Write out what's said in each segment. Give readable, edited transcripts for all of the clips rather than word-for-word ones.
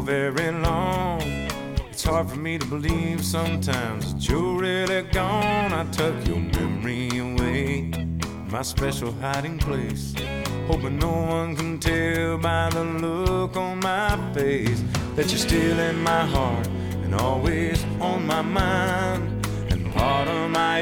very long. It's hard for me to believe sometimes that you're really gone. I took your memory away, my special hiding place, hoping no one can tell by the look on my face that you're still in my heart and always on my mind and part of my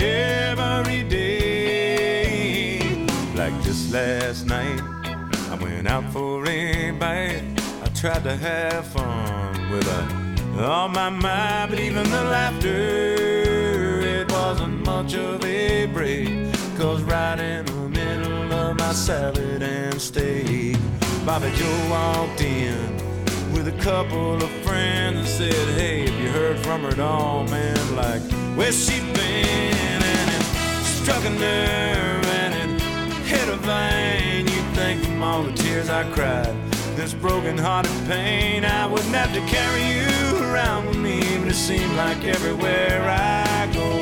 everyday. Like just last night, I went out for a bite. I tried to have fun with all my might, but even the laughter, it wasn't much of a break. 'Cause right in the middle of my salad and steak, Bobby Joe walked in with a couple of friends and said, hey, have you heard from her at all, man? Like, where's she been? And it struck a nerve and it hit a vein. You'd think from all the tears I cried, this broken-hearted pain, I wouldn't have to carry you around with me, but it seemed like everywhere I go,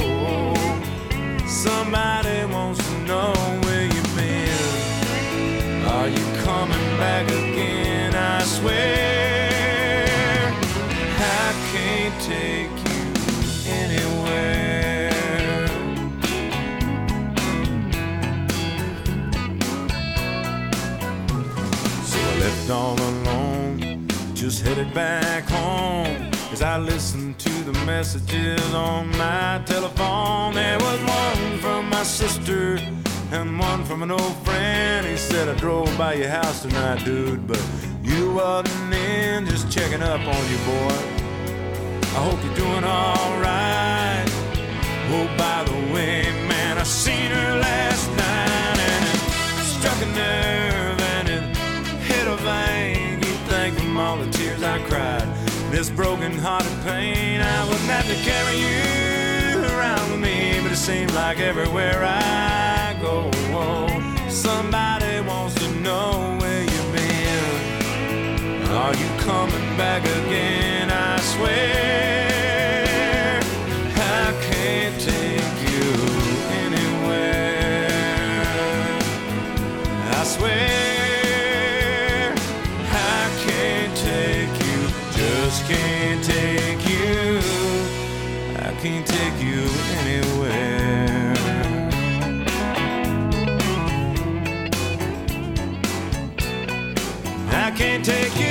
somebody wants to know where you've been. Are you coming back again? I swear I can't take you anywhere. So I left all alone, just headed back home. As I listened to the messages on my telephone, there was one from my sister and one from an old friend. He said, I drove by your house tonight, dude, but you wasn't in, just checking up on you, boy. I hope you're doing alright. Oh, by the way, man, I seen her last night, and it struck a nerve and it hit a vein. You'd think from all the tears I cried, this broken-hearted pain, I wouldn't have to carry you around with me, but it seems like everywhere I go, somebody wants to know where you've been. Are you coming back again? I swear I can't take you anywhere. I swear I can't take you, just can't take you. I can't take you anywhere. I can't take you